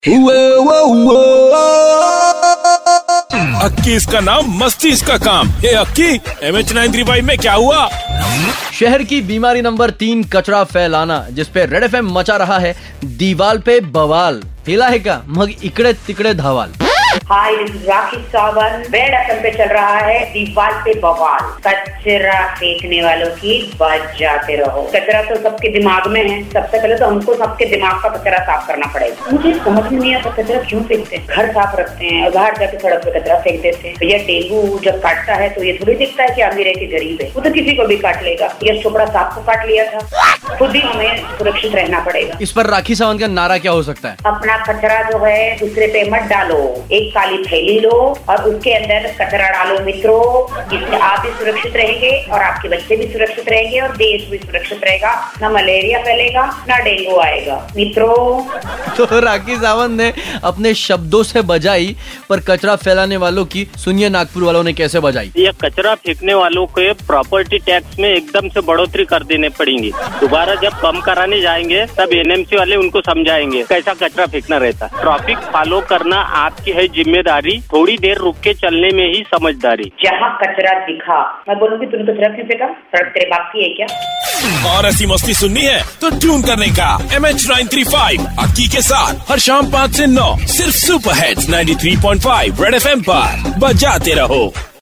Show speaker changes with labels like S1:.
S1: अक्की इसका नाम, मस्ती इसका काम। हे अक्की, MH935 में क्या हुआ?
S2: शहर की बीमारी नंबर 3, कचरा फैलाना, जिसपे रेड FM मचा रहा है दीवाल पे बवाल। हिला है का मग इकड़े तिकड़े धवाल।
S3: हाय, राखी सावन रेड FM पे चल रहा है दीवार पे बवाल। कचरा फेंकने वालों की बच जाते रहो। कचरा तो सबके दिमाग में है। सबसे पहले तो हमको सबके दिमाग का कचरा साफ करना पड़ेगा। मुझे समझ में नहीं आता कचरा क्यों फेंकते हैं। घर साफ रखते हैं और बाहर जाके सड़क पे कचरा फेंक देते हैं। भैया डेंगू जब काटता है तो ये थोड़ी दिखता है कि अमीर है कि गरीब है, वो तो किसी को भी काट लेगा। यश चोपड़ा सांप को काट लिया था। खुद ही हमें सुरक्षित रहना पड़ेगा।
S2: इस पर राखी सावंत का नारा क्या हो सकता है?
S3: अपना कचरा जो है दूसरे पे मत डालो, एक काली थैली लो और उसके अंदर कचरा डालो मित्रों। इससे आप भी सुरक्षित रहेंगे और आपके बच्चे भी सुरक्षित रहेंगे और देश भी सुरक्षित रहेगा। ना मलेरिया फैलेगा, ना डेंगू आएगा मित्रों।
S2: तो राखी सावंत ने अपने शब्दों से बजाई, पर कचरा फैलाने वालों की सुनिए नागपुर वालों ने कैसे बजाई।
S4: ये कचरा फेंकने वालों के प्रॉपर्टी टैक्स में एकदम से बढ़ोतरी कर देने पड़ेंगी। दोबारा जब कम कराने जाएंगे तब NMC वाले उनको समझाएंगे कैसा कचरा फेंकना रहता। ट्रैफिक फॉलो करना आपकी है जिम्मेदारी, थोड़ी देर रुक के चलने में ही समझदारी।
S3: जहाँ कचरा दिखा, मैं बोलूंगी तूने कचरा क्यों फेंका? सड़क तेरे बाप की है क्या?
S1: और ऐसी मस्ती सुननी है तो ट्यून करने का MH935 अक्की के साथ हर शाम 5 से 9 सिर्फ सुपर हिट्स 93.5 रेड FM पर बजाते रहो।